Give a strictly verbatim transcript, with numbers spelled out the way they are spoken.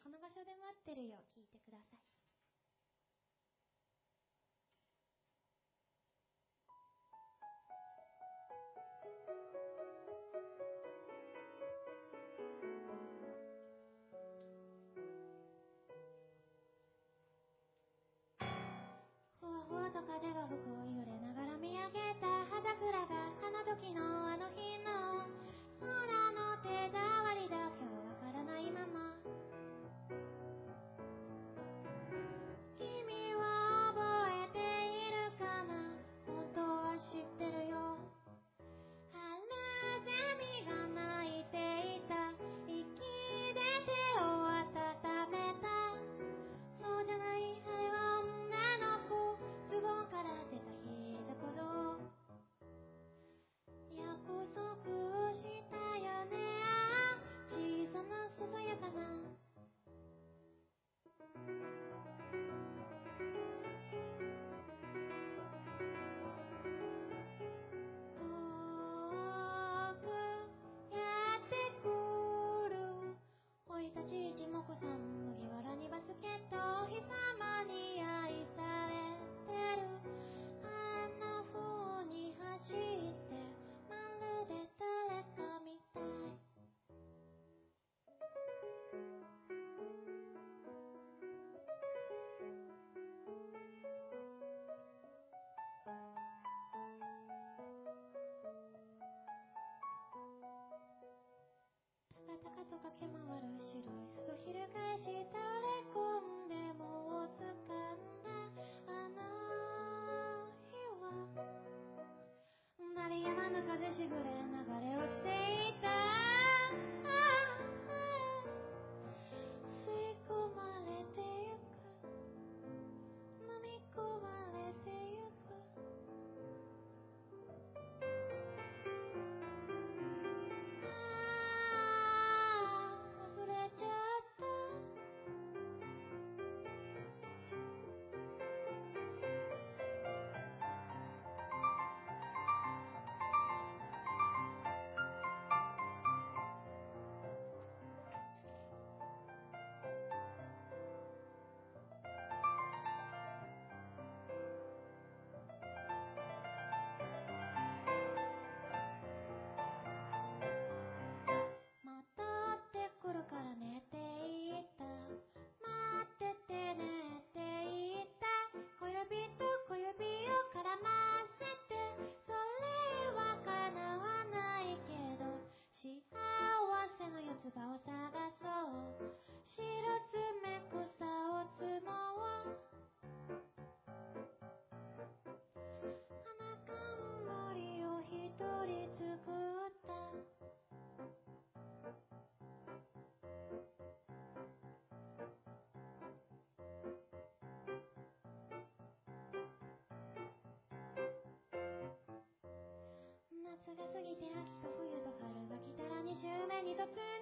この場所で待ってるよ、聞いてください。ふわふわと風が吹く揺れながら見上げた葉桜が花時のあの日の空の手触りだけはわからないまま、君は覚えているかな、本当は知ってるよ。春ゼミが鳴いていた、息で手を温めた。そうじゃない、あれは女の子、ズボンから出た膝小僧。約束をしたよね、ああ小さなささやかな。遠くやってくる生い立ち一目散、麦わらにバスケット、お日様に愛されてる。あんな風に走ってまるで誰かみたい。タカタカと駆け回る白い裾翻し垂れ込んでもう掴んだあの日は、鳴りやまぬ風しぐれ流れ落ちていた。吸い込まれてゆく、飲み込まれてゆく。ああ忘れちゃった。またってくるから寝ていった。待ってて寝ていった。小指と小指を絡ませて、それは叶わないけど、幸せの四つ葉を探そう。白爪草を摘もう。花冠を一人作った。夏が過ぎて秋と冬と春が来たら二周目二つ